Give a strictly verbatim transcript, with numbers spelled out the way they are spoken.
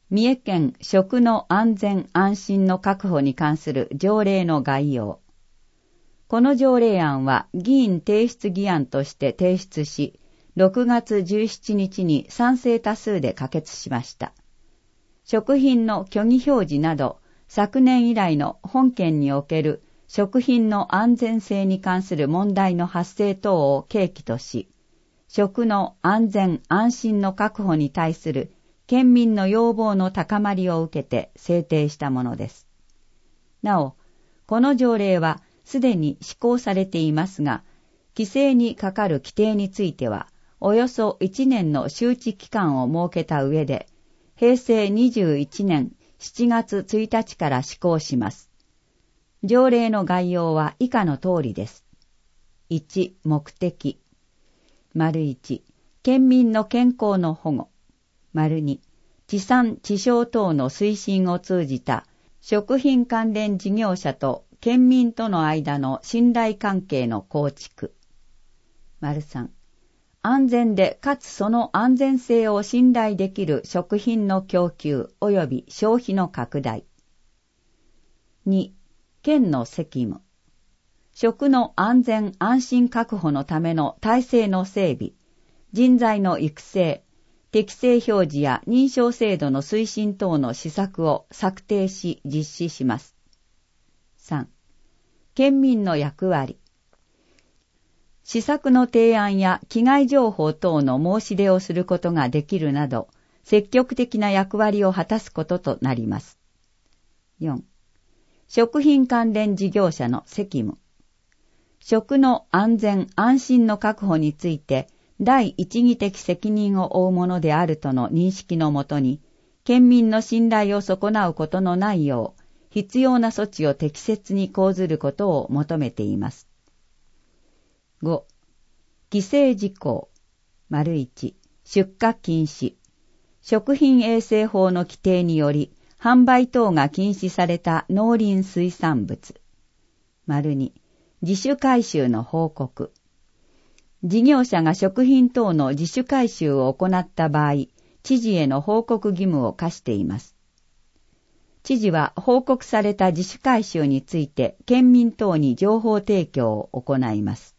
三重県食の安全安心の確保に関する条例の概要。この条例案は議員提出議案として提出し、ろくがつじゅうしちにちに賛成多数で可決しました。食品の虚偽表示など、昨年以来の本県における食品の安全性に関する問題の発生等を契機とし、食の安全安心の確保に対する県民の要望の高まりを受けて制定したものです。なお、この条例はすでに施行されていますが、規制にかかる規定については、およそいちねんの周知期間を設けた上で、へいせいにじゅういちねんしちがつついたちから施行します。条例の概要は以下の通りです。いち、目的。丸いち、県民の健康の保護。丸に、地産地消等の推進を通じた食品関連事業者と県民との間の信頼関係の構築。丸さん、安全でかつその安全性を信頼できる食品の供給及び消費の拡大。に、県の責務。食の安全安心確保のための体制の整備、人材の育成、適正表示や認証制度の推進等の施策を策定し実施します。さん、県民の役割。施策の提案や被害情報等の申し出をすることができるなど、積極的な役割を果たすこととなります。よん、食品関連事業者の責務。食の安全安心の確保について、第一義的責任を負うものであるとの認識のもとに、県民の信頼を損なうことのないよう、必要な措置を適切に講ずることを求めています。ご、規制事項。丸いち、出荷禁止。食品衛生法の規定により、販売等が禁止された農林水産物。丸に、自主回収の報告。事業者が食品等の自主回収を行った場合、知事への報告義務を課しています。知事は報告された自主回収について県民等に情報提供を行います。